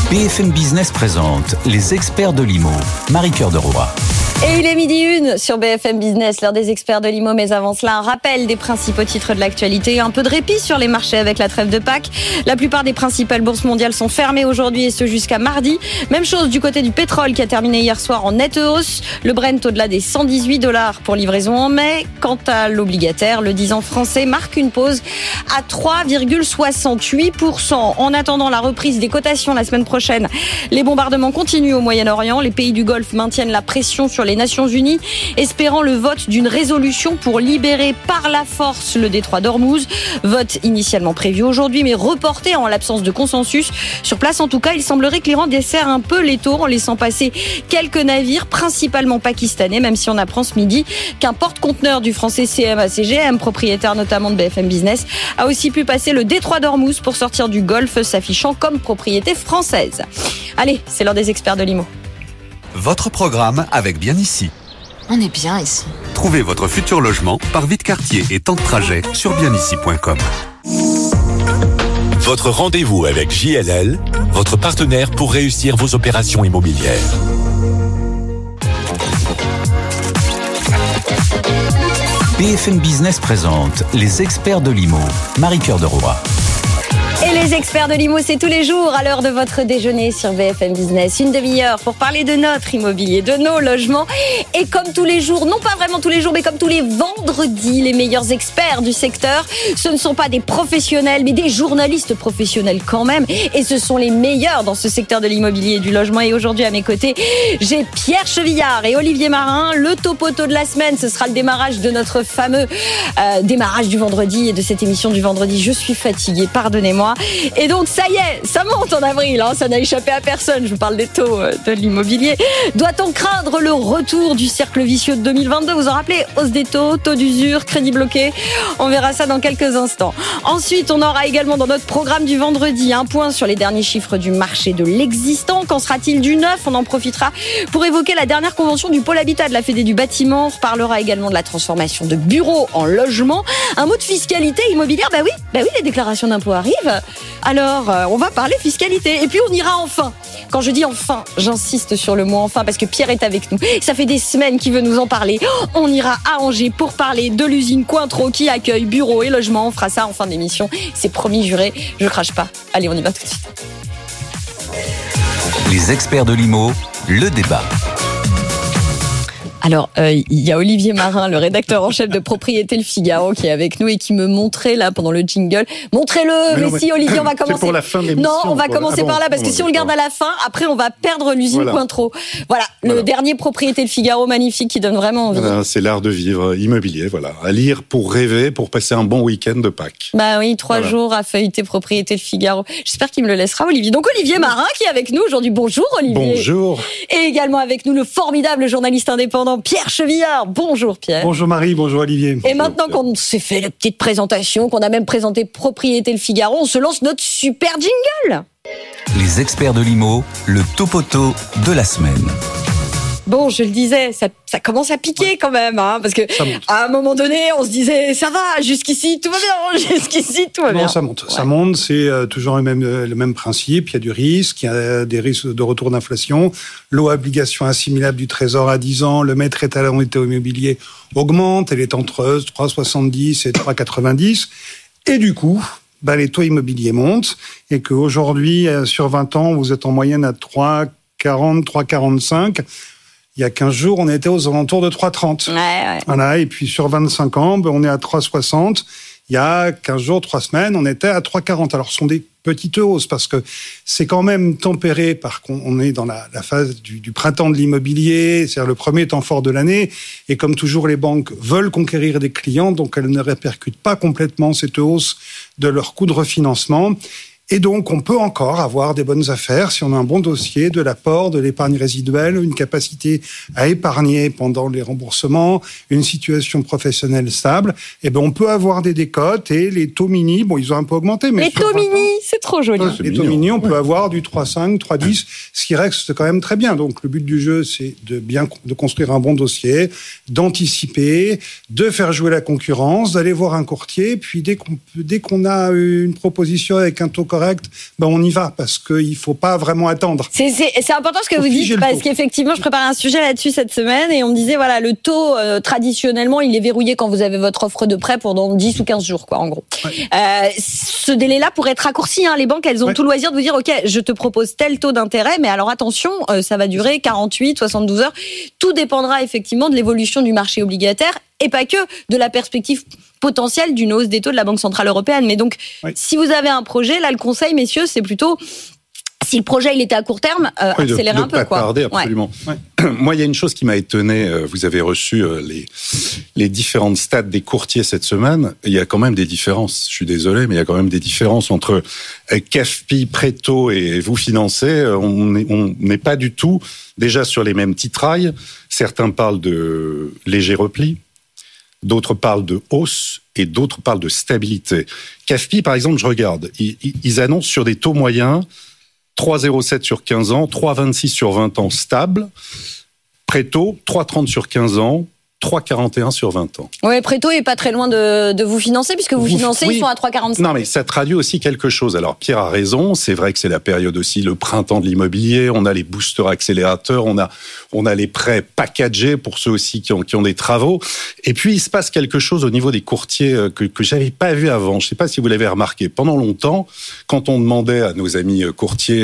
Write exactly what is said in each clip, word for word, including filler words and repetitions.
B F M Business présente les experts de l'I M O. Marie-Cœur de Roy. Et il est midi une sur B F M Business, l'heure des experts de l'I M O. Mais avant cela, un rappel des principaux titres de l'actualité et un peu de répit sur les marchés avec la trêve de Pâques. La plupart des principales bourses mondiales sont fermées aujourd'hui et ce jusqu'à mardi. Même chose du côté du pétrole qui a terminé hier soir en nette hausse. Le Brent au-delà des cent dix-huit dollars pour livraison en mai. Quant à l'obligataire, le dix ans français marque une pause à trois virgule soixante-huit pour cent. En attendant la reprise des cotations la semaine prochaine, les bombardements continuent au Moyen-Orient. Les pays du Golfe maintiennent la pression sur les Nations Unies, espérant le vote d'une résolution pour libérer par la force le détroit d'Ormuz. Vote initialement prévu aujourd'hui, mais reporté en l'absence de consensus. Sur place, en tout cas, il semblerait que l'Iran desserre un peu l'étau en laissant passer quelques navires, principalement pakistanais, même si on apprend ce midi qu'un porte-conteneur du français C M A C G M, propriétaire notamment de B F M Business, a aussi pu passer le détroit d'Ormuz pour sortir du Golfe, s'affichant comme propriété française. Allez, c'est l'heure des experts de l'I M O. Votre programme avec Bien Ici. On est bien ici. Trouvez votre futur logement par vide quartier et temps de trajet sur bien ici point com. Votre rendez-vous avec J L L, votre partenaire pour réussir vos opérations immobilières. B F M Business présente les experts de l'I M O. Marie-Cœur de Roy. Et les experts de l'I M O, c'est tous les jours à l'heure de votre déjeuner sur B F M Business. Une demi-heure pour parler de notre immobilier, de nos logements. Et comme tous les jours, non pas vraiment tous les jours, mais comme tous les vendredis, les meilleurs experts du secteur, ce ne sont pas des professionnels, mais des journalistes professionnels quand même. Et ce sont les meilleurs dans ce secteur de l'immobilier et du logement. Et aujourd'hui, à mes côtés, j'ai Pierre Chevillard et Olivier Marin. Le topoto de la semaine, ce sera le démarrage de notre fameux euh, démarrage du vendredi et de cette émission du vendredi. Je suis fatiguée, pardonnez-moi. Et donc ça y est, ça monte en avril, hein, ça n'a échappé à personne, je vous parle des taux de l'immobilier. Doit-on craindre le retour du cercle vicieux de deux mille vingt-deux? Vous en rappelez? Hausse des taux, taux d'usure, crédit bloqué. On verra ça dans quelques instants. Ensuite, on aura également dans notre programme du vendredi un point sur les derniers chiffres du marché de l'existant. Qu'en sera-t-il du neuf? On en profitera pour évoquer la dernière convention du pôle habitat de la Fédé du bâtiment. On reparlera également de la transformation de bureaux en logements. Un mot de fiscalité immobilière, bah oui, bah oui, les déclarations d'impôts arrivent. Alors, euh, on va parler fiscalité. Et puis, on ira enfin. Quand je dis enfin, j'insiste sur le mot enfin parce que Pierre est avec nous. Ça fait des semaines qu'il veut nous en parler. On ira à Angers pour parler de l'usine Cointreau qui accueille bureaux et logements. On fera ça en fin d'émission. C'est promis, juré. Je crache pas. Allez, on y va tout de suite. Les experts de l'I M O, le débat. Alors, il euh, y a Olivier Marin, le rédacteur en chef de Propriété Le Figaro, qui est avec nous et qui me montrait là pendant le jingle. Montrez-le, mais, non, mais si Olivier, on va commencer. C'est pour la fin de l'émission. Non, on va commencer ah bon, par là parce que si on le garde à la fin, après on va perdre l'usine voilà. Cointreau. Voilà, le voilà. dernier Propriété Le Figaro magnifique qui donne vraiment envie. Voilà, c'est l'art de vivre immobilier, voilà, à lire pour rêver, pour passer un bon week-end de Pâques. Bah oui, trois voilà. jours à feuilleter Propriété Le Figaro. J'espère qu'il me le laissera, Olivier. Donc Olivier Marin qui est avec nous aujourd'hui. Bonjour Olivier. Bonjour. Et également avec nous le formidable journaliste indépendant Pierre Chevillard. Bonjour Pierre. Bonjour Marie, bonjour Olivier. Et bonjour maintenant Pierre. Qu'on s'est fait la petite présentation, qu'on a même présenté Propriété Le Figaro, on se lance notre super jingle. Les experts de l'I M O, le topoto de la semaine. Bon, je le disais, ça, ça commence à piquer ouais. quand même, hein, parce que à un moment donné, on se disait ça va, jusqu'ici tout va bien, jusqu'ici tout va non, bien. Ça monte, ouais. ça monte, c'est euh, toujours le même, le même principe. Il y a du risque, il y a des risques de retour d'inflation, l'eau obligation assimilable du Trésor à dix ans, le mètre étalon immobilier augmente, elle est entre trois virgule soixante-dix et trois virgule quatre-vingt-dix, et du coup, bah, les taux immobiliers montent, et qu'aujourd'hui, sur vingt ans, vous êtes en moyenne à trois virgule quarante, trois virgule quarante-cinq. Il y a quinze jours, on était aux alentours de trois virgule trente. Ouais, ouais. Voilà, et puis sur vingt-cinq ans, ben on est à trois virgule soixante. Il y a quinze jours, trois semaines, on était à trois virgule quarante. Alors, ce sont des petites hausses parce que c'est quand même tempéré par qu'on est dans la, la phase du, du printemps de l'immobilier, c'est-à-dire le premier temps fort de l'année. Et comme toujours, les banques veulent conquérir des clients, donc elles ne répercutent pas complètement cette hausse de leur coût de refinancement. Et donc, on peut encore avoir des bonnes affaires si on a un bon dossier, de l'apport, de l'épargne résiduelle, une capacité à épargner pendant les remboursements, une situation professionnelle stable. Et ben, on peut avoir des décotes et les taux mini, bon, ils ont un peu augmenté. Mais les taux mini, c'est trop joli. Ouais, les taux mini, on peut avoir du trois virgule cinq, trois virgule dix, ce qui reste quand même très bien. Donc, le but du jeu, c'est de bien, de construire un bon dossier, d'anticiper, de faire jouer la concurrence, d'aller voir un courtier. Puis, dès qu'on, dès qu'on a une proposition avec un taux correct, ben on y va parce qu'il faut pas vraiment attendre. C'est, c'est, c'est important ce que faut vous dites parce taux. qu'effectivement, je préparais un sujet là-dessus cette semaine et on me disait voilà, le taux euh, traditionnellement, il est verrouillé quand vous avez votre offre de prêt pendant dix ou quinze jours, quoi, en gros. Ouais. Euh, ce délai-là pourrait être raccourci. Hein. Les banques, elles ont ouais. tout le loisir de vous dire ok, je te propose tel taux d'intérêt, mais alors attention, euh, ça va durer quarante-huit, soixante-douze heures. Tout dépendra effectivement de l'évolution du marché obligataire et pas que de la perspective potentielle d'une hausse des taux de la Banque Centrale Européenne. Mais donc, oui. si vous avez un projet, là, le conseil, messieurs, c'est plutôt, si le projet, il était à court terme, euh, oui, accélérer de, de un peu. Pas quoi. tarder, absolument. Ouais. Ouais. Moi, il y a une chose qui m'a étonné. Vous avez reçu les, les différentes stats des courtiers cette semaine. Il y a quand même des différences. Je suis désolé, mais il y a quand même des différences entre C A F P, Préto et vous financez. On n'est on n'est pas du tout déjà sur les mêmes titrailles. Certains parlent de léger repli. D'autres parlent de hausse et d'autres parlent de stabilité. C A F P, par exemple, je regarde, ils, ils annoncent sur des taux moyens trois virgule zéro sept sur quinze ans, trois virgule vingt-six sur vingt ans stable. Préto, trois virgule trente sur quinze ans, trois virgule quarante et un sur vingt ans. Oui, Préto est pas très loin de, de vous financer, puisque vous, vous financez, oui. Ils sont à trois virgule quarante-cinq. Non, mais ça traduit aussi quelque chose. Alors, Pierre a raison, c'est vrai que c'est la période aussi, le printemps de l'immobilier, on a les boosters accélérateurs, on a, on a les prêts packagés pour ceux aussi qui ont, qui ont des travaux. Et puis, il se passe quelque chose au niveau des courtiers que, que j'avais pas vu avant. Je sais pas si vous l'avez remarqué. Pendant longtemps, quand on demandait à nos amis courtiers,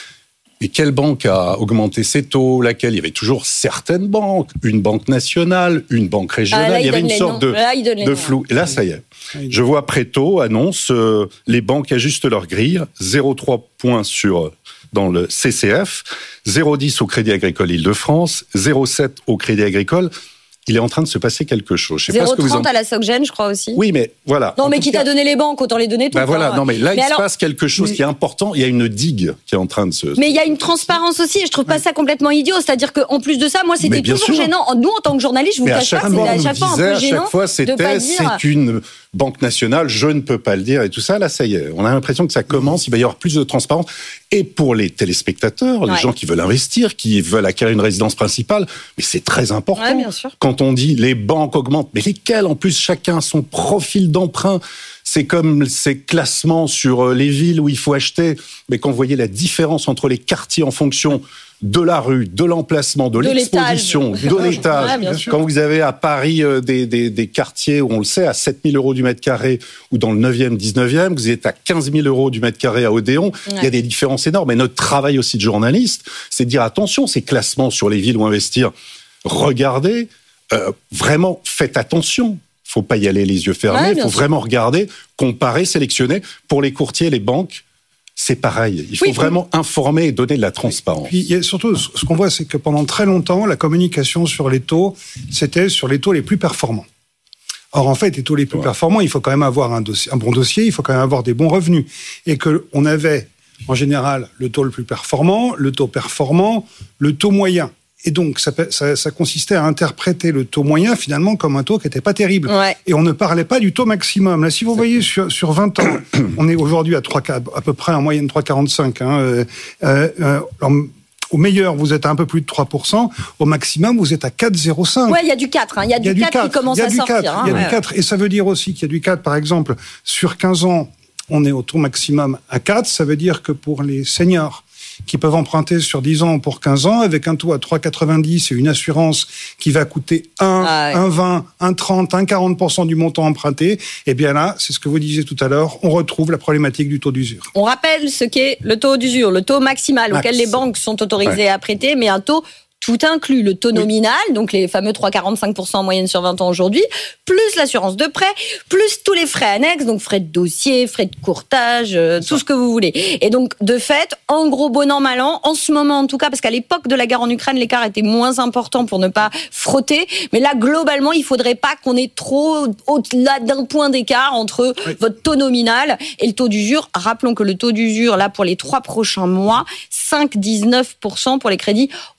et quelle banque a augmenté ses taux, laquelle? Il y avait toujours certaines banques, une banque nationale, une banque régionale, ah, là, il y avait une sorte de, là, de flou. Et là, ça y est. Je vois Préto annonce, euh, les banques ajustent leur grille, zéro virgule trois points sur, dans le C C F, zéro virgule dix au Crédit Agricole Île-de-France, zéro virgule sept au Crédit Agricole. Il est en train de se passer quelque chose. zéro virgule trente en... à la SocGen, je crois aussi. Oui, mais voilà. Non, en mais quitte cas... à donner les banques, autant les donner toutes. Ben voilà, hein. non, mais là, mais il alors... se passe quelque chose mais... qui est important. Il y a une digue qui est en train de se... Mais il y a une transparence aussi, et je trouve pas ça complètement idiot. C'est-à-dire qu'en plus de ça, moi, c'était toujours sûr. gênant. Nous, en tant que journaliste, je vous mais cache pas, c'était à chaque fois un peu gênant. À chaque fois, c'était, c'est une banque nationale, je ne peux pas le dire, et tout ça. Là, ça y est. On a l'impression que ça commence, il va y avoir plus de transparence. Et pour les téléspectateurs, les ouais. gens qui veulent investir, qui veulent acquérir une résidence principale, mais c'est très important. Ouais, bien sûr. Quand on dit les banques augmentent, mais lesquelles? En plus, chacun a son profil d'emprunt. C'est comme ces classements sur les villes où il faut acheter. Mais quand vous voyez la différence entre les quartiers en fonction de la rue, de l'emplacement, de, de l'exposition, l'étage. de l'étage. Ouais, quand vous avez à Paris euh, des, des, des quartiers où on le sait, à sept mille euros du mètre carré, ou dans le neuvième, dix-neuvième, vous êtes à quinze mille euros du mètre carré à Odéon, ouais. il y a des différences énormes. Et notre travail aussi de journaliste, c'est de dire attention, ces classements sur les villes où investir, regardez, euh, vraiment, faites attention. Faut pas y aller les yeux fermés, il ouais, faut sûr. vraiment regarder, comparer, sélectionner. Pour les courtiers, les banques, c'est pareil. Il faut oui, vraiment oui. informer et donner de la transparence. Puis, il y a surtout, ce qu'on voit, c'est que pendant très longtemps, la communication sur les taux, c'était sur les taux les plus performants. Or, en fait, les taux les plus ouais. performants, il faut quand même avoir un, dossier, un bon dossier, il faut quand même avoir des bons revenus. Et qu'on avait, en général, le taux le plus performant, le taux performant, le taux moyen. Et donc, ça, ça, ça consistait à interpréter le taux moyen, finalement, comme un taux qui n'était pas terrible. Ouais. Et on ne parlait pas du taux maximum. Là, si vous voyez, sur, sur vingt ans, on est aujourd'hui à, trois, à peu près en moyenne trois virgule quarante-cinq. Hein, euh, euh, alors, au meilleur, vous êtes à un peu plus de trois pour cent. Au maximum, vous êtes à quatre virgule zéro cinq. Oui, il y a du quatre. Hein. Il y a du, y a quatre, du quatre qui commence à sortir. Il y a, hein, y a ouais. du quatre. Et ça veut dire aussi qu'il y a du quatre, par exemple, sur quinze ans, on est au taux maximum à quatre. Ça veut dire que pour les seniors qui peuvent emprunter sur dix ans pour quinze ans, avec un taux à trois virgule quatre-vingt-dix et une assurance qui va coûter un, ah ouais. un virgule vingt, un virgule trente, un virgule quarante pour cent du montant emprunté, et bien là, c'est ce que vous disiez tout à l'heure, on retrouve la problématique du taux d'usure. On rappelle ce qu'est le taux d'usure, le taux maximal Max. auquel les banques sont autorisées ouais. à prêter, mais un taux tout inclus, le taux nominal, oui. donc les fameux trois virgule quarante-cinq pour cent en moyenne sur vingt ans aujourd'hui, plus l'assurance de prêt, plus tous les frais annexes, donc frais de dossier, frais de courtage, euh, tout ce que vous voulez. Et donc, de fait, en gros, bon an, mal an, en ce moment en tout cas, parce qu'à l'époque de la guerre en Ukraine, l'écart était moins important pour ne pas frotter, mais là, globalement, il faudrait pas qu'on ait trop au-delà d'un point d'écart entre oui. votre taux nominal et le taux d'usure. Rappelons que le taux d'usure, là, pour les trois prochains mois, cinq virgule dix-neuf pour cent pour les crédits au-delà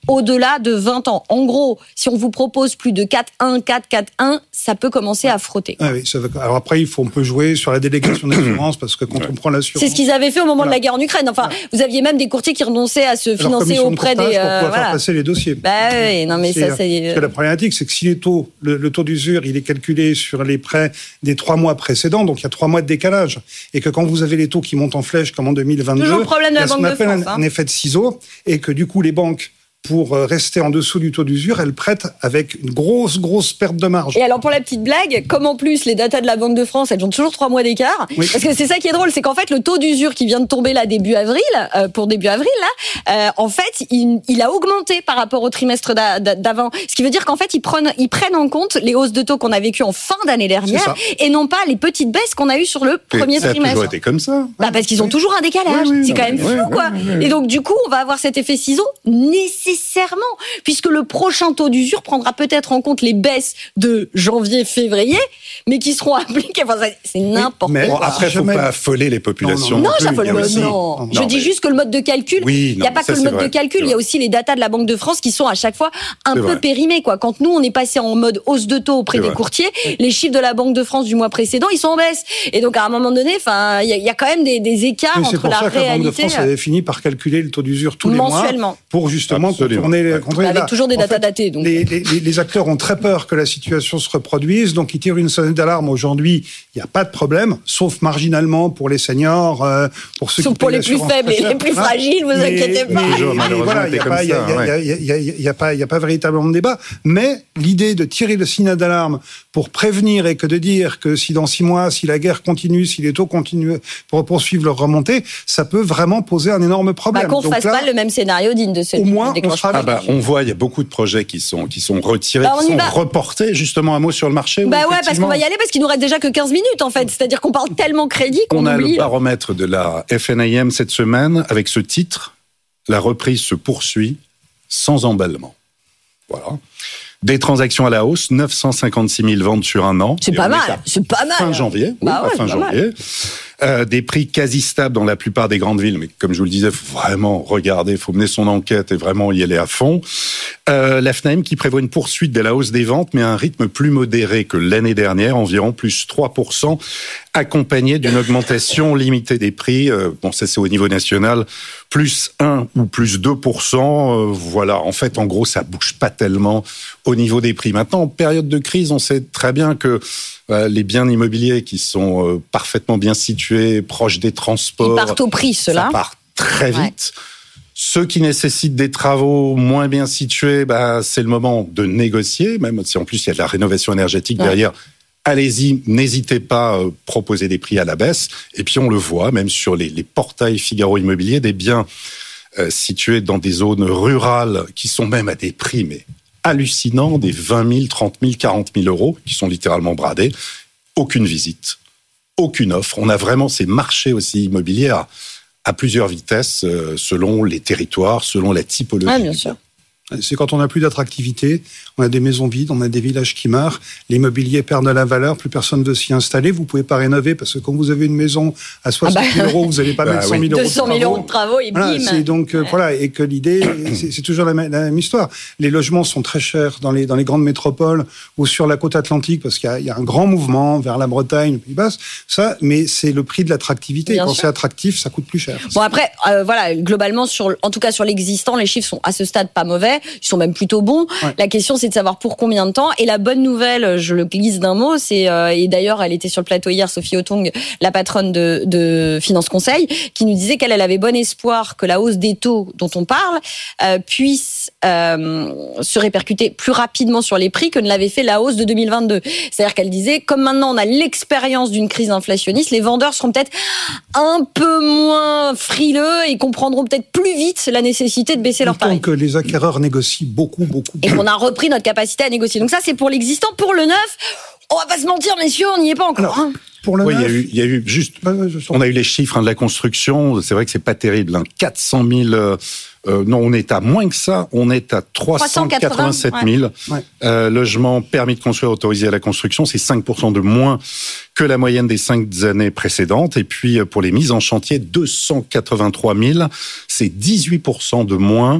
au-delà de vingt ans. En gros, si on vous propose plus de quatre un, quatre, quatre un, ça peut commencer à frotter. Ah oui, ça va... Alors après, il faut, on peut jouer sur la délégation d'assurance, parce que quand ouais. on prend l'assurance... C'est ce qu'ils avaient fait au moment voilà. de la guerre en Ukraine. Enfin, ouais. vous aviez même des courtiers qui renonçaient à se financer auprès de des... Euh, pour voilà. faire passer les dossiers. Bah oui, non mais c'est, ça c'est... Parce que la problématique, c'est que si les taux, le, le taux d'usure, il est calculé sur les prêts des trois mois précédents, donc il y a trois mois de décalage, et que quand vous avez les taux qui montent en flèche comme en deux mille vingt-deux, toujours le problème de la il y a ce qu'on appelle France, un, hein. un effet de ciseau, et que du coup les banques, pour rester en dessous du taux d'usure, elles prêtent avec une grosse, grosse perte de marge. Et alors, pour la petite blague, comme en plus, les datas de la Banque de France, elles ont toujours trois mois d'écart, oui. parce que c'est ça qui est drôle, c'est qu'en fait, le taux d'usure qui vient de tomber là, début avril, euh, pour début avril, là, euh, en fait, il, il a augmenté par rapport au trimestre d'a, d'avant. Ce qui veut dire qu'en fait, ils prennent, ils prennent en compte les hausses de taux qu'on a vécues en fin d'année dernière, et non pas les petites baisses qu'on a eues sur le premier ça trimestre. Ça a toujours été comme ça. Bah, parce qu'ils ont oui. toujours un décalage. Oui, oui, c'est quand même oui, flou, oui, quoi. Oui, oui, oui. Et donc, du coup, on va avoir cet effet ciseau nécessairement, puisque le prochain taux d'usure prendra peut-être en compte les baisses de janvier-février, mais qui seront appliquées. Enfin, c'est n'importe mais, quoi. Bon, après, il ne faut pas affoler les populations. Non, non, non j'affole pas. Non. non. Je non, dis mais... juste que le mode de calcul, il oui, n'y a pas ça, que le mode vrai. de calcul, il y a aussi les datas de la Banque de France qui sont à chaque fois un c'est peu vrai. périmées, quoi. Quand nous, on est passé en mode hausse de taux auprès c'est des vrai. courtiers, les chiffres de la Banque de France du mois précédent, ils sont en baisse. Et donc, à un moment donné, il y, y a quand même des, des écarts mais entre la réalité. C'est pour ça que la Banque de France avait fini par calculer le taux d'usure tous les mois pour justement contourner les contrôles. Avec toujours des datas datées. Donc. Les, les, les acteurs ont très peur que la situation se reproduise, donc ils tirent une sonnette d'alarme. Aujourd'hui, il n'y a pas de problème, sauf marginalement pour les seniors, euh, pour ceux sauf qui pour les plus faibles et les plus hein fragiles, vous mais, inquiétez pas. Voilà, il n'y a pas, il y a, il y a, il y a, il y a pas, il y a pas véritablement de débat. Mais l'idée de tirer le signal d'alarme pour prévenir et que de dire que si dans six mois, si la guerre continue, si les taux continuent pour poursuivre leur remontée, ça peut vraiment poser un énorme problème. Bah, qu'on ne fasse là, pas le même scénario digne de celui au moins, du déclenchement. On, ah bah, on voit, il y a beaucoup de projets qui sont qui sont retirés, bah, qui sont va. reportés. Justement, un mot sur le marché. Bah ouais, parce qu'on va y aller parce qu'il nous reste déjà que quinze minutes en fait. C'est-à-dire qu'on parle tellement crédit qu'on on oublie. On a le baromètre de la F N A I M cette semaine avec ce titre: la reprise se poursuit sans emballement. Voilà. Des transactions à la hausse, neuf cent cinquante-six mille ventes sur un an. C'est pas mal, c'est pas mal. Fin janvier, bah oui, ouais, fin janvier. Euh, des prix quasi stables dans la plupart des grandes villes, mais comme je vous le disais, faut vraiment regarder, faut mener son enquête et vraiment y aller à fond. Euh, la F N A I M qui prévoit une poursuite de la hausse des ventes, mais à un rythme plus modéré que l'année dernière, environ plus trois pour cent, accompagné d'une augmentation limitée des prix. Euh, bon, ça c'est au niveau national, plus un ou plus deux pour cent. Euh, voilà, en fait, en gros, ça bouge pas tellement au niveau des prix. Maintenant, en période de crise, on sait très bien que euh, les biens immobiliers qui sont euh, parfaitement bien situés, proches des transports, ils partent au prix, ceux-là. Ça part très vite. Ouais. Ceux qui nécessitent des travaux moins bien situés, bah, c'est le moment de négocier, même si en plus il y a de la rénovation énergétique ouais. derrière. Allez-y, n'hésitez pas à proposer des prix à la baisse. Et puis on le voit, même sur les, les portails Figaro Immobilier, des biens euh, situés dans des zones rurales qui sont même à des prix mais hallucinants, des vingt mille, trente mille, quarante mille euros, qui sont littéralement bradés. Aucune visite, aucune offre. On a vraiment ces marchés aussi immobiliers à, à plusieurs vitesses, euh, selon les territoires, selon la typologie. Ah, bien sûr. C'est quand on n'a plus d'attractivité, on a des maisons vides, on a des villages qui meurent, l'immobilier perd de la valeur, plus personne ne veut s'y installer, vous pouvez pas rénover parce que quand vous avez une maison à soixante mille ah bah, euros, vous n'allez pas bah mettre cent mille euros de travaux. deux cent mille euros de travaux et voilà, bim. C'est donc, ouais. voilà, et que l'idée, c'est, c'est toujours la même, la même histoire. Les logements sont très chers dans les, dans les grandes métropoles ou sur la côte atlantique parce qu'il y a, il y a un grand mouvement vers la Bretagne, le Pays Basque, ça, mais c'est le prix de l'attractivité. Bien quand sûr. C'est attractif, ça coûte plus cher. Bon après, euh, voilà, globalement, sur, en tout cas sur l'existant, les chiffres sont à ce stade pas mauvais, ils sont même plutôt bon. Ouais. La question, c'est de savoir pour combien de temps. Et la bonne nouvelle, je le glisse d'un mot, c'est euh, et d'ailleurs, elle était sur le plateau hier, Sophie Otong, la patronne de, de Finance Conseil, qui nous disait qu'elle elle avait bon espoir que la hausse des taux dont on parle euh, puisse euh, se répercuter plus rapidement sur les prix que ne l'avait fait la hausse de deux mille vingt-deux. C'est-à-dire qu'elle disait, comme maintenant on a l'expérience d'une crise inflationniste, les vendeurs seront peut-être un peu moins frileux et comprendront peut-être plus vite la nécessité de baisser leurs paris. Donc les acquéreurs négocient beaucoup. Beaucoup. Et qu'on a repris notre capacité à négocier. Donc ça, c'est pour l'existant. Pour le neuf, on va pas se mentir, messieurs, on n'y est pas encore. Alors, hein. Pour le oui, neuf, il y a eu, il y a eu juste, on a eu les chiffres hein, de la construction. C'est vrai que c'est pas terrible. Hein, quatre cent mille. Euh, euh, non, on est à moins que ça. On est à trois cent quatre-vingt-sept mille ouais. euh, logements permis de construire autorisés à la construction. C'est cinq pour cent de moins que la moyenne des cinq années précédentes. Et puis pour les mises en chantier, deux cent quatre-vingt-trois mille. C'est dix-huit pour cent de moins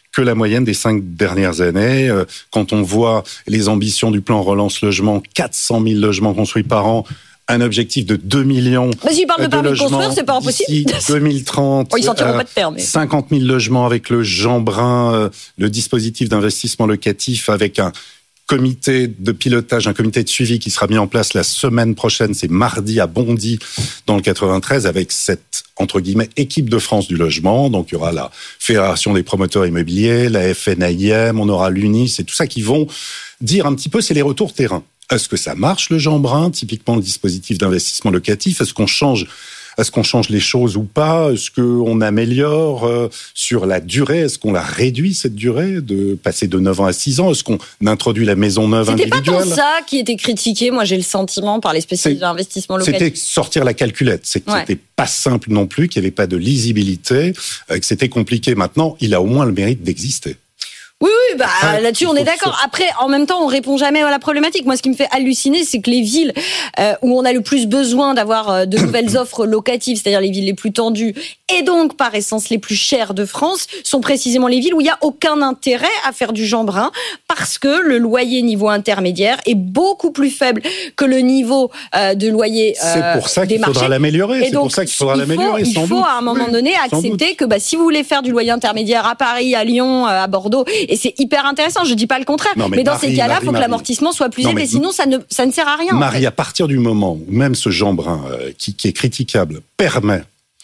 que la moyenne des cinq dernières années. Quand on voit les ambitions du plan relance logement, quatre cent mille logements construits par an, un objectif de deux millions bah, s'il parle de, de permis logements de construire, c'est pas impossible. D'ici deux mille trente, oh, ils sortiront euh, pas de terre, mais... cinquante mille logements avec le Jean Brun, euh, le dispositif d'investissement locatif avec un comité de pilotage, un comité de suivi qui sera mis en place la semaine prochaine, c'est mardi à Bondy, dans le quatre-vingt-treize, avec cette, entre guillemets, équipe de France du logement. Donc, il y aura la Fédération des promoteurs immobiliers, la F N A I M, on aura l'UNI, c'est tout ça qui vont dire un petit peu, c'est les retours terrain. Est-ce que ça marche, le Jean Brun, typiquement le dispositif d'investissement locatif? Est-ce qu'on change Est-ce qu'on change les choses ou pas? Est-ce qu'on améliore euh, sur la durée? Est-ce qu'on la réduit, cette durée, de passer de neuf ans à six ans? Est-ce qu'on introduit la maison neuve C'était individuelle? C'était pas tant ça qui était critiqué, moi j'ai le sentiment, par les spécialistes de l'investissement locatif. C'était sortir la calculette. C'est que ouais. C'était pas simple non plus, qu'il n'y avait pas de lisibilité, euh, que c'était compliqué. Maintenant, il a au moins le mérite d'exister. Oui, oui, bah ah, là-dessus on est d'accord. Après, en même temps, on répond jamais à la problématique. Moi, ce qui me fait halluciner, c'est que les villes euh, où on a le plus besoin d'avoir euh, de nouvelles offres locatives, c'est-à-dire les villes les plus tendues et donc par essence les plus chères de France, sont précisément les villes où il y a aucun intérêt à faire du Jean Brun parce que le loyer niveau intermédiaire est beaucoup plus faible que le niveau euh, de loyer euh, C'est pour ça qu'il faudra l'améliorer. C'est pour ça qu'il faudra l'améliorer. Il faut, il faut à un moment oui, donné accepter que bah, si vous voulez faire du loyer intermédiaire à Paris, à Lyon, à Bordeaux, et c'est hyper intéressant, je dis pas le contraire, non, mais, mais dans Marie, ces cas-là, il faut que l'amortissement soit plus élevé, sinon ça ne, ça ne sert à rien. Marie, en fait. À partir du moment où même ce Jean Brun, euh, qui, qui est critiquable, permet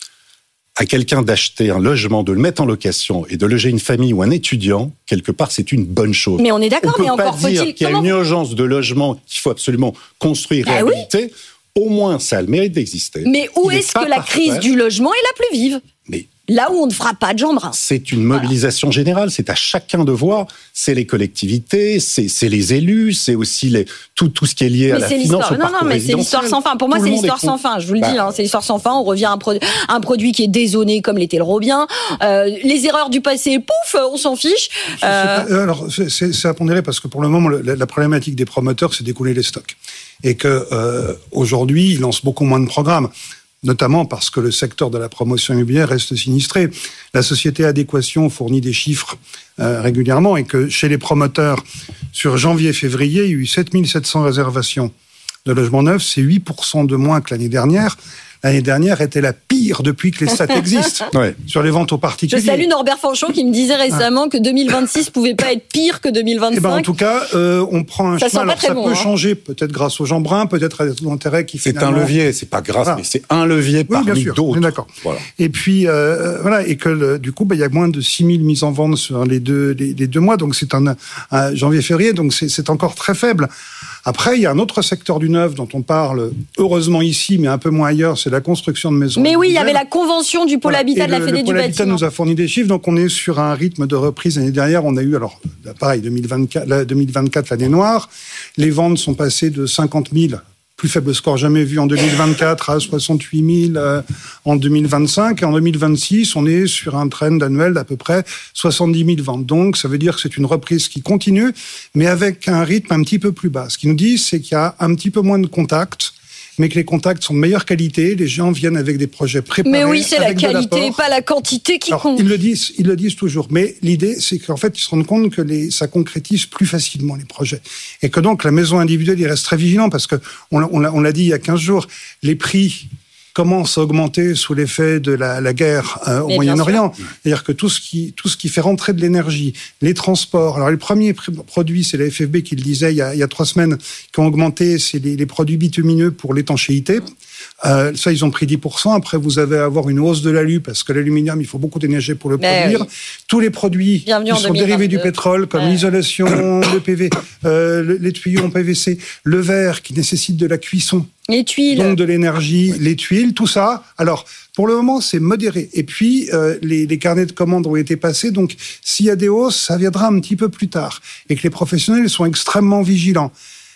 à quelqu'un d'acheter un logement, de le mettre en location et de loger une famille ou un étudiant, quelque part, c'est une bonne chose. Mais on est d'accord, on mais encore faut-il... On peut pas dire qu'il y a une urgence de logement qu'il faut absolument construire et ah réhabiliter. Oui. Au moins, ça a le mérite d'exister. Mais où est-ce que la parfait. crise du logement est la plus vive ? Mais là où on ne fera pas de Jean Brun. C'est une mobilisation voilà. générale, c'est à chacun de voir, c'est les collectivités, c'est, c'est les élus, c'est aussi les, tout, tout ce qui est lié mais à la finance. Non, non, mais c'est l'histoire sans fin. Pour moi, tout c'est l'histoire sans fin, je vous le bah, dis, hein, c'est l'histoire sans fin. On revient à un, pro- un produit qui est dézoné comme l'était le Robien. Euh, les erreurs du passé, pouf, on s'en fiche. Euh... Alors, c'est, c'est, c'est à pondérer parce que pour le moment, la, la problématique des promoteurs, c'est d'écouler les stocks. Et que euh, aujourd'hui, ils lancent beaucoup moins de programmes, notamment parce que le secteur de la promotion immobilière reste sinistré. La société Adéquation fournit des chiffres euh, régulièrement et que chez les promoteurs, sur janvier-février, il y a eu sept mille sept cents réservations de logements neufs, c'est huit pour cent de moins que l'année dernière. L'année dernière était la pire depuis que les stats existent ouais. sur les ventes aux particuliers. Je salue Norbert Fanchon qui me disait récemment ah. que deux mille vingt-six pouvait pas être pire que deux mille vingt-cinq. Eh ben, en tout cas, euh, on prend un ça chemin. Alors, ça bon, peut hein. changer, peut-être grâce au Jean Brun, peut-être à des taux d'intérêt qui c'est finalement... un levier, c'est pas grâce, voilà. mais c'est un levier oui, parmi bien sûr, d'autres. D'accord. Voilà. Et puis euh, voilà, et que le, du coup, bah, il y a moins de six mille mises en vente sur les deux les, les deux mois, donc c'est un, un janvier-février, donc c'est, c'est encore très faible. Après, il y a un autre secteur du neuf dont on parle, heureusement ici, mais un peu moins ailleurs, c'est la construction de maisons. Mais oui, il y avait la convention du pôle voilà. habitat et de la Fédé du bâtiment. Le pôle habitat nous a fourni des chiffres, donc on est sur un rythme de reprise. L'année dernière, on a eu, alors, pareil, deux mille vingt-quatre, deux mille vingt-quatre, l'année noire, les ventes sont passées de cinquante mille, plus faible score jamais vu en deux mille vingt-quatre, à soixante-huit mille euh, en deux mille vingt-cinq. Et en deux mille vingt-six, on est sur un trend annuel d'à peu près soixante-dix mille ventes. Donc, ça veut dire que c'est une reprise qui continue, mais avec un rythme un petit peu plus bas. Ce qu'ils nous disent, c'est qu'il y a un petit peu moins de contacts, mais que les contacts sont de meilleure qualité, les gens viennent avec des projets préparés. Mais oui, c'est la qualité, pas la quantité qui Alors, compte. Ils le disent, ils le disent toujours. Mais l'idée, c'est qu'en fait, ils se rendent compte que les, ça concrétise plus facilement les projets. Et que donc, la maison individuelle, ils restent très vigilants parce que, on, on, l'a, on l'a dit il y a quinze jours, les prix commence à augmenter sous l'effet de la, la guerre euh, au Moyen-Orient. C'est-à-dire que tout ce qui tout ce qui fait rentrer de l'énergie, les transports. Alors les premiers produits, c'est la F F B qui le disait il y a, il y a trois semaines, qui ont augmenté, c'est les, les produits bitumineux pour l'étanchéité. Euh, ça, ils ont pris dix pour cent. Après, vous allez avoir une hausse de l'alu, parce que l'aluminium, il faut beaucoup d'énergie pour le Mais produire. Oui. Tous les produits Bienvenue qui sont dérivés du pétrole, comme ouais. l'isolation, le P V, euh, le, les tuyaux en P V C, le verre qui nécessite de la cuisson. Les tuiles. Donc de l'énergie, les tuiles, tout ça. Alors, pour le moment, c'est modéré. Et puis, euh, les, les carnets de commandes ont été passés. Donc, s'il y a des hausses, ça viendra un petit peu plus tard. Et que les professionnels sont extrêmement vigilants.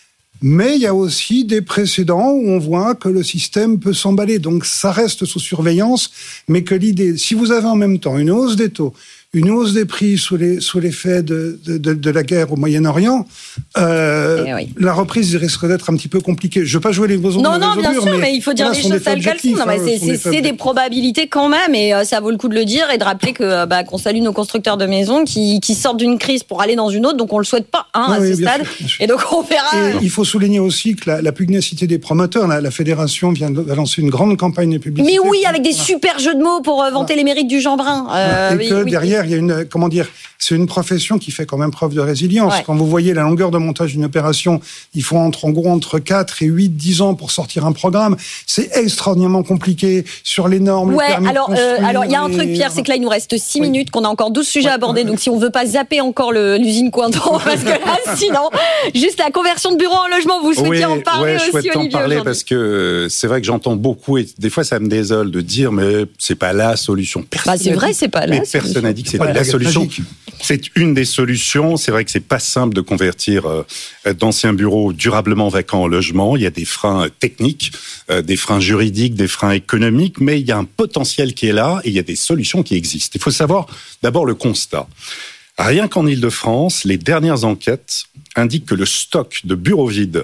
Mais il y a aussi des précédents où on voit que le système peut s'emballer. Donc, ça reste sous surveillance. Mais que l'idée, si vous avez en même temps une hausse des taux, une hausse des prix sous, les, sous l'effet de, de, de, de la guerre au Moyen-Orient, euh, oui. la reprise risque d'être un petit peu compliquée. Je ne veux pas jouer les beaux Non, non, bien sûr, mais, mais il faut dire les choses telles qu'elles sont. Non, mais c'est, c'est, c'est des probabilités quand même, et euh, ça vaut le coup de le dire et de rappeler que euh, bah, qu'on salue nos constructeurs de maisons qui, qui sortent d'une crise pour aller dans une autre, donc on ne le souhaite pas hein, oui, à ce stade. Sûr, et donc on verra. Et il faut souligner aussi que la, la pugnacité des promoteurs, la, la fédération vient de lancer une grande campagne de publicité. Mais oui, avec des voilà. super jeux de mots pour euh, vanter voilà. les mérites du Jeanbrun. Euh, et oui, que oui. derrière, il y a une, comment dire, c'est une profession qui fait quand même preuve de résilience. Ouais. Quand vous voyez la longueur de montage d'une opération, il faut entre, en gros entre quatre et huit, dix ans pour sortir un programme. C'est extraordinairement compliqué sur les normes. Ouais, les alors, euh, alors il y a un truc, Pierre, c'est que là, il nous reste six oui. minutes, qu'on a encore douze sujets ouais. à aborder. Donc, si on veut pas zapper encore le, l'usine Cointreau, parce que là, sinon, juste la conversion de bureau en logement, vous souhaitiez oui, en parler ouais, aussi, je souhaite Olivier, en parler aujourd'hui. Parce que c'est vrai que j'entends beaucoup et des fois, ça me désole de dire, mais c'est pas la solution. Bah, c'est vrai, c'est pas la mais solution. Personne n'a dit que c'était ouais, la solution. Magique. C'est une des solutions. C'est vrai que c'est pas simple de convertir euh, d'anciens bureaux durablement vacants en logement. Il y a des freins techniques, euh, des freins juridiques, des freins économiques, mais il y a un potentiel qui est là et il y a des solutions qui existent. Il faut savoir d'abord le constat. Rien qu'en Île-de-France, les dernières enquêtes indiquent que le stock de bureaux vides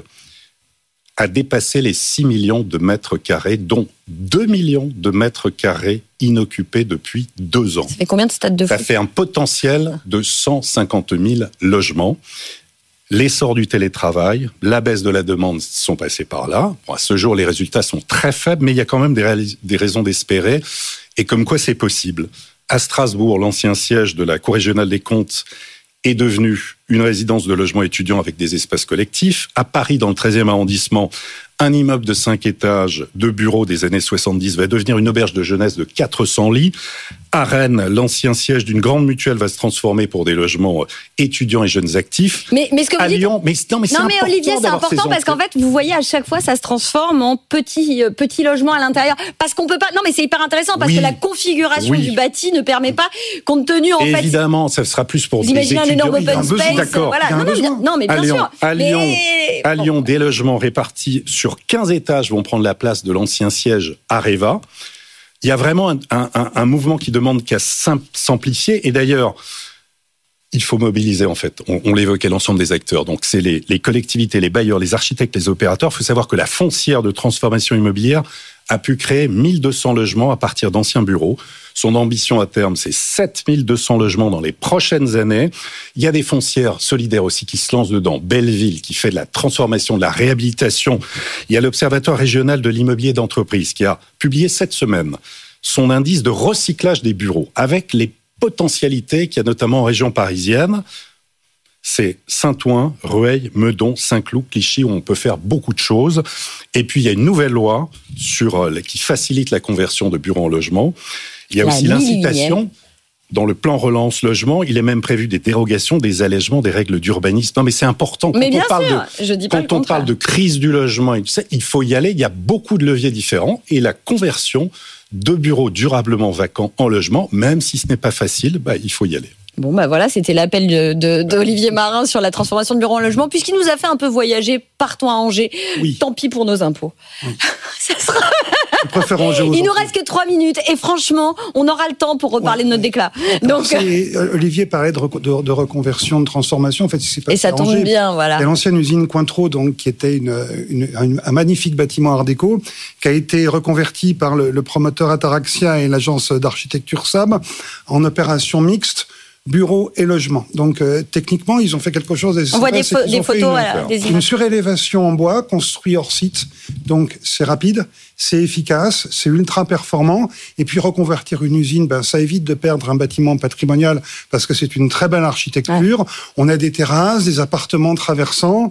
a dépassé les six millions de mètres carrés, dont deux millions de mètres carrés inoccupés depuis deux ans. Ça fait combien de stades de foot ? Ça fait un potentiel de cent cinquante mille logements. L'essor du télétravail, la baisse de la demande sont passés par là. Bon, à ce jour, les résultats sont très faibles, mais il y a quand même des, réalis- des raisons d'espérer, et comme quoi c'est possible. À Strasbourg, l'ancien siège de la Cour régionale des comptes est devenu une résidence de logement étudiant avec des espaces collectifs. À Paris, dans le treizième arrondissement, un immeuble de cinq étages de bureaux des années soixante-dix va devenir une auberge de jeunesse de quatre cents lits. À Rennes, l'ancien siège d'une grande mutuelle va se transformer pour des logements étudiants et jeunes actifs. Mais, mais ce que vous à dites... Lyon, mais non, mais c'est non, mais Olivier, c'est important parce qu'en fait, vous voyez, à chaque fois, ça se transforme en petits euh, petits logements à l'intérieur. Parce qu'on peut pas. Non, mais c'est hyper intéressant parce oui. que la configuration oui. du bâti ne permet pas, compte tenu en et fait. Évidemment, ça sera plus pour vous des imaginez étudiants. un énorme open space. D'accord. Voilà. Non, non, bien, non, mais bien à Lyon, sûr. À Lyon, mais... à Lyon, des logements répartis sur quinze étages vont prendre la place de l'ancien siège Areva. Il y a vraiment un, un, un mouvement qui demande qu'à s'amplifier. Et d'ailleurs, il faut mobiliser, en fait. On, on l'évoquait, l'ensemble des acteurs. Donc, c'est les, les collectivités, les bailleurs, les architectes, les opérateurs. Il faut savoir que la foncière de transformation immobilière a pu créer mille deux cents logements à partir d'anciens bureaux. Son ambition à terme, c'est sept mille deux cents logements dans les prochaines années. Il y a des foncières solidaires aussi qui se lancent dedans. Belleville, qui fait de la transformation, de la réhabilitation. Il y a l'Observatoire régional de l'immobilier d'entreprise qui a publié cette semaine son indice de recyclage des bureaux avec les potentialités qu'il y a notamment en région parisienne. C'est Saint-Ouen, Rueil, Meudon, Saint-Cloud, Clichy, où on peut faire beaucoup de choses. Et puis, il y a une nouvelle loi sur, qui facilite la conversion de bureaux en logement. Il y a la aussi l'incitation. Dans le plan relance logement, il est même prévu des dérogations, des allègements des règles d'urbanisme. Non, mais c'est important. Quand mais bien on parle sûr, de, je dis pas quand le on contraire. parle de crise du logement et tout ça, il faut y aller. Il y a beaucoup de leviers différents. Et la conversion de bureaux durablement vacants en logement, même si ce n'est pas facile, bah, il faut y aller. Bon, bah voilà, c'était l'appel de, de, d'Olivier Marin sur la transformation de bureaux en logement, puisqu'il nous a fait un peu voyager. Partons à Angers. Oui. Tant pis pour nos impôts. Oui. Ça sera... Il nous reste que trois minutes et franchement, on aura le temps pour reparler ouais, de notre déclat. Donc, c'est, Olivier parlait de, de, de reconversion, de transformation. En fait, c'est pas et ça tombe Angers. bien, voilà. Il y a l'ancienne usine Cointreau, donc qui était une, une, une, un magnifique bâtiment Art déco, qui a été reconverti par le, le promoteur Ataraxia et l'agence d'architecture S A B en opération mixte. Bureau et logement. Donc, euh, techniquement, ils ont fait quelque chose. On voit des, fo- des photos, une, voilà, des images. Une surélévation en bois construit hors site. Donc, c'est rapide, c'est efficace, c'est ultra performant. Et puis, reconvertir une usine, ben, ça évite de perdre un bâtiment patrimonial parce que c'est une très belle architecture. Ouais. On a des terrasses, des appartements traversants.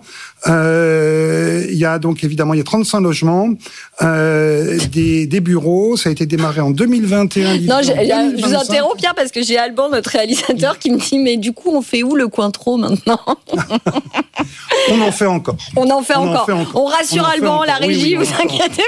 Euh, il y a donc, évidemment, il y a trente-cinq logements, euh, des, des bureaux. Ça a été démarré en deux mille vingt et un. Non, j'ai, je vous interromps, Pierre, parce que j'ai Alban, notre réalisateur, qui me dit, mais du coup, on fait où le Cointreau maintenant? On en fait encore. On en fait, on encore. En fait encore. On rassure on Alban, la régie, oui, oui, vous inquiétez pas, il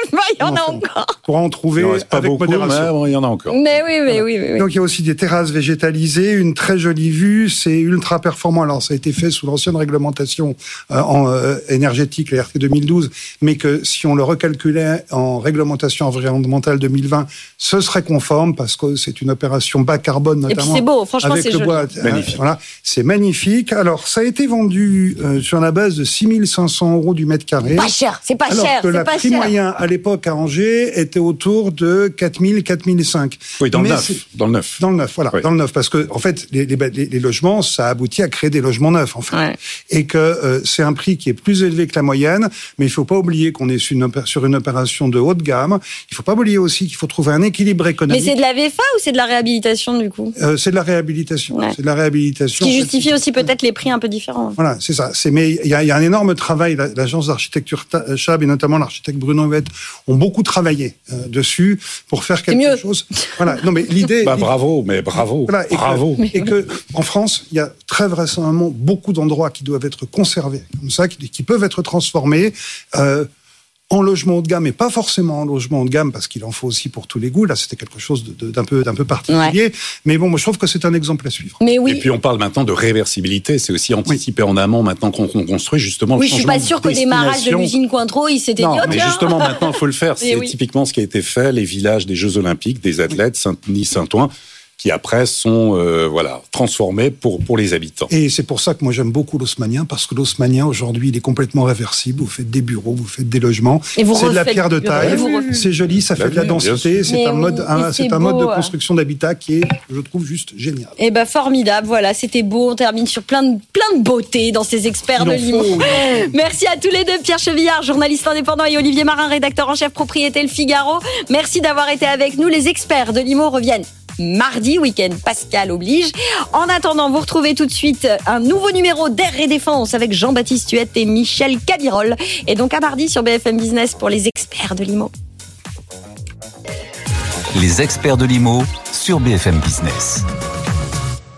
en a fait. encore. On pourra en trouver Il en reste pas avec beaucoup, modération. mais bon, il y en a encore. Mais oui, mais oui, oui, oui. Donc il y a aussi des terrasses végétalisées, une très jolie vue, c'est ultra performant. Alors ça a été fait sous l'ancienne réglementation euh, en, euh, énergétique, la R T deux mille douze, mais que si on le recalculait en réglementation environnementale deux mille vingt, ce serait conforme parce que c'est une opération bas carbone notamment. Et puis c'est beau, franchement avec c'est le joli. bois, Magnifique. Euh, voilà, c'est magnifique. Alors ça a été vendu euh, sur la base de six mille cinq cents euros du mètre carré. Pas cher, c'est pas Alors cher, que c'est le pas prix cher. moyen à l'époque à Angers était autour de quatre mille, quatre mille cinq. Oui, dans le Mais neuf. c'est- Dans le neuf. Dans le neuf, voilà, Oui. dans le neuf, parce que en fait, les, les, les- les logements, ça aboutit à créer des logements neufs, en fait, Ouais. et que euh, c'est un prix qui est plus élevé que la moyenne, mais il faut pas oublier qu'on est sur une, opé- sur une opération de haut de gamme. Il faut pas oublier aussi qu'il faut trouver un équilibre Mais économique. c'est de la V F A ou c'est de la réhabilitation du coup? Euh, c'est de la réhabilitation. Ouais. C'est de la réhabilitation. Ce qui En fait, justifie aussi peut-être les prix un peu différents. Voilà, c'est ça. C'est, mais il y a, il y a un énorme travail. La- L'agence d'architecture Ta- Chab et notamment l'architecte Bruno Huette ont beaucoup travaillé euh, dessus pour faire quelque mieux. chose. Voilà. Non, mais l'idée. Bah, l'idée- bravo, mais bravo. Voilà, et bravo. Que, et que en France, il y a très vraisemblablement beaucoup d'endroits qui doivent être conservés comme ça, qui, qui peuvent être transformés. Euh, en logement haut de gamme, et pas forcément en logement haut de gamme, parce qu'il en faut aussi pour tous les goûts. Là, c'était quelque chose de, de, d'un peu, d'un peu particulier. Mais bon, moi, je trouve que c'est un exemple à suivre. Mais oui. Et puis on parle maintenant de réversibilité, c'est aussi anticiper en amont maintenant qu'on qu'on construit justement Oui, le je suis changement pas sûre de qu'au démarrage de destination. l'usine Cointreau, il s'était dit, Non, oh mais tiens. justement maintenant il faut le faire. Mais C'est oui. typiquement ce qui a été fait, les villages des Jeux Olympiques, des athlètes, Saint-Denis, Saint-Ouen, qui après sont euh, voilà transformés pour pour les habitants. Et c'est pour ça que moi j'aime beaucoup l'haussmannien, parce que l'haussmannien aujourd'hui il est complètement réversible. Vous faites des bureaux, vous faites des logements. Et vous C'est de la refaites pierre de du bureau. taille. Et vous refaites. C'est joli, ça fait de la Bien sûr. densité. C'est Mais un oui, mode, un- et c'est c'est un mode de beau, hein. construction d'habitat qui est, je trouve, juste génial. Eh ben formidable, voilà, c'était beau. On termine sur plein de plein de beauté dans ces experts Il de en Limo. faut, il en faut. Merci à tous les deux, Pierre Chevillard, journaliste indépendant, et Olivier Marin, rédacteur en chef propriété Le Figaro. Merci d'avoir été avec nous. Les experts de Limo reviennent mardi, week-end Pascal oblige. En attendant, vous retrouvez tout de suite un nouveau numéro d'Air et Défense avec Jean-Baptiste Huette et Michel Cabirol. Et donc à mardi sur B F M Business pour les experts de Limo. Les experts de l'I M O sur B F M Business.